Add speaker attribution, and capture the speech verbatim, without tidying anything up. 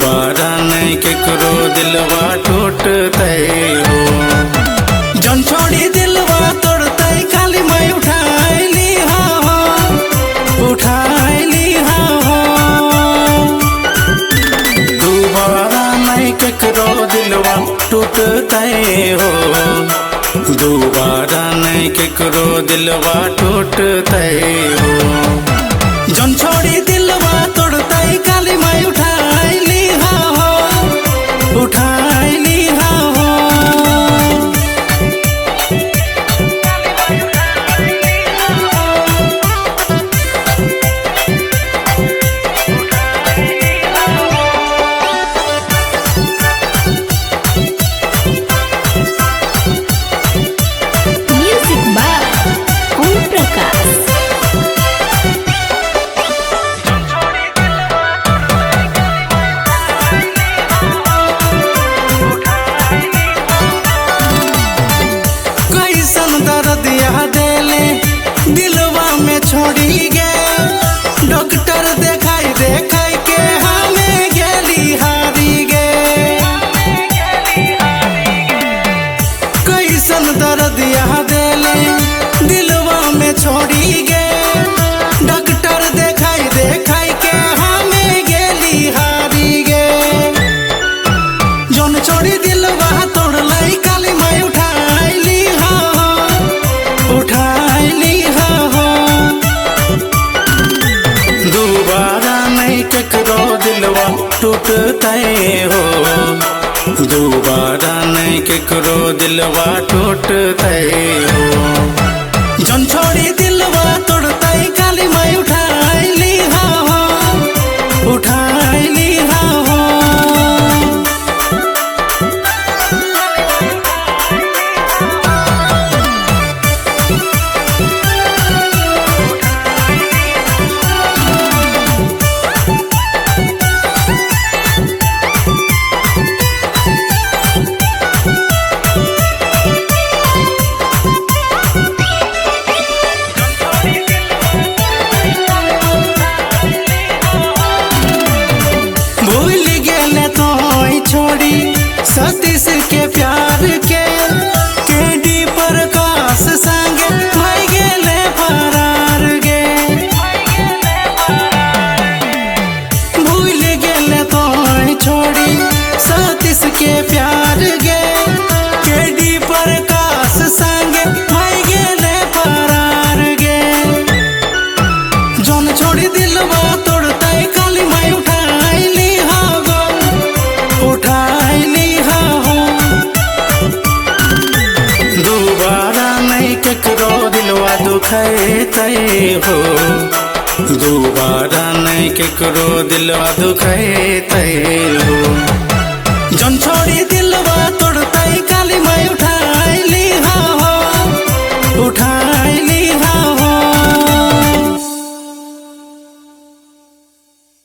Speaker 1: दोबारा नहीं केकरो दिलवा टूटते हो। जन छोड़ी दिलवा तोड़ते खाली मैं उठाइली हो उठाइली हो। दोबारा नहीं केकरो दिलवा टूटते हो। दोबारा नहीं केकरो दिलवा टूटते हो। जन छोड़ी दिलवा तोड़ते खाली मैं उठाइली हो उठाइली हो।
Speaker 2: Music by Om Prakash.
Speaker 1: कैसन दर्द यहाँ देले दिलवा में छोड़ी गे। डॉक्टर देखाई देखाई के हमें गेली हारी गे। कैसन दर्द यहाँ देले दिलवा में छोड़ी गे। डॉक्टर देखाई देखाई के हमें गेली हारी गे। जौन छोड़ी दिलवा तोड़ लाई काली मैं उठाइली हो उठाइली हो। दोबारा नहीं केकरो दिलवा टूटते हो। दोबारा नहीं केकरो दिलवा टूटते हो। जन छोड़ी दिलवा तोड़ते खाली मैं उठाइली हो उठाइली हो। भूल गेले तो छोड़ी सतीश के प्यार के केडी प्रकाश संगे मैं गेले फरार गे। भूल गेले तो छोड़ी सतीश के प्यार गे केडी प्रकाश संगे मैं गेले फरार गे। जौन छोड़ी दिलवा तोड़ते खाली मैं उठाइली हो उठाइली हो। दोबारा नहीं केकरो दिलवा दुखते हो। दोबारा नहीं केकरो दिलवा दुखते